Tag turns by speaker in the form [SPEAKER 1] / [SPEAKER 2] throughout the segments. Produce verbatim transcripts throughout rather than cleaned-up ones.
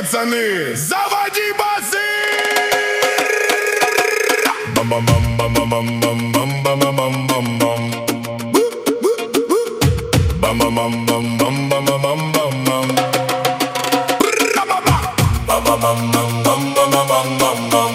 [SPEAKER 1] пацаны, заводи басы! Бам-бам-бам-бам-бам-бам-бам-бам-бам-бам. Бам-бам-бам-бам-бам-бам-бам-бам-бам. Бам-бам-бам-бам-бам-бам-бам-бам.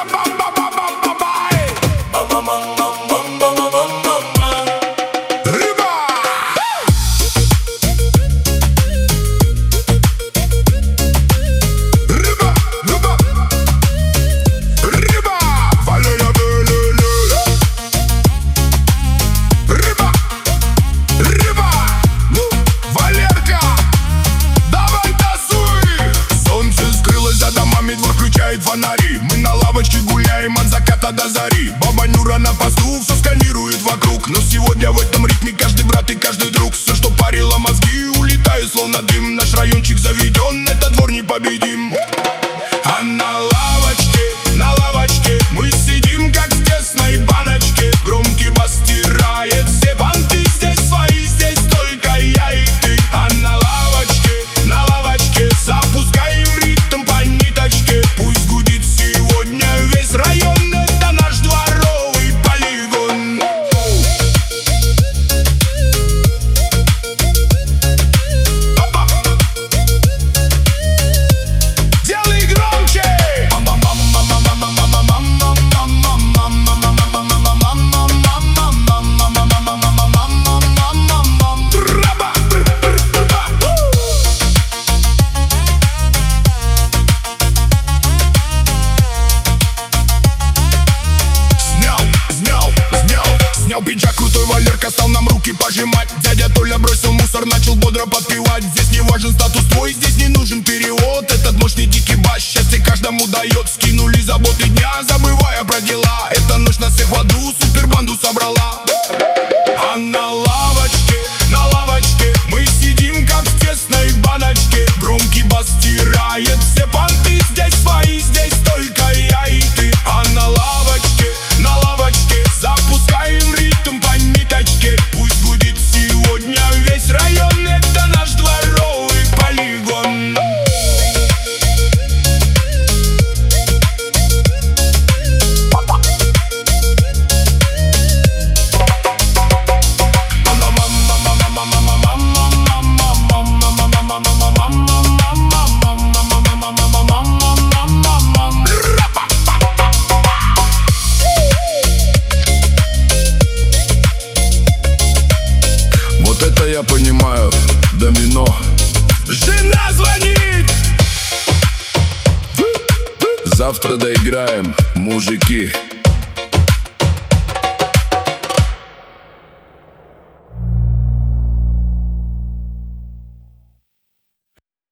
[SPEAKER 1] Фонари. Мы на лавочке гуляем от заката до зари. Баба Нюра на посту все сканирует вокруг. Но сегодня в этом ритме каждый брат и каждый друг. Все, что парило мозги, улетает словно дым. Наш райончик заведен, этот двор непобедим. А на лавочке, на лавочке мы сидим, как в тесной баночке. Громкий бас стирает все понты. Здесь свои, здесь только я и ты. А на лавочке, на лавочке запускаем ритм по ниточке. Пусть гудит сегодня весь район, это наш дворовый полигон. Делай громче! Снял пиджак, крутой Валерка стал нам руки пожимать. Дядя Толя бросил мусор, начал бодро подпевать. Здесь не важен статус твой, здесь не нужен перевод. Этот мощный дикий бас счастье каждому дает. Скинули заботы дня, забывая про дела. Эта ночь нас всех в аду супербанду собрала. А на лавочке, на лавочке мы сидим, как в тесной баночке. Громкий бас стирает все понты. Здесь свои, здесь только я и ты. А на лавочке, на лавочке запускаем ритм по ниточке. Пусть гудит сегодня весь район, это наш дворовый полигон. Вот это я понимаю, домино. Жена звонит! Завтра доиграем, мужики.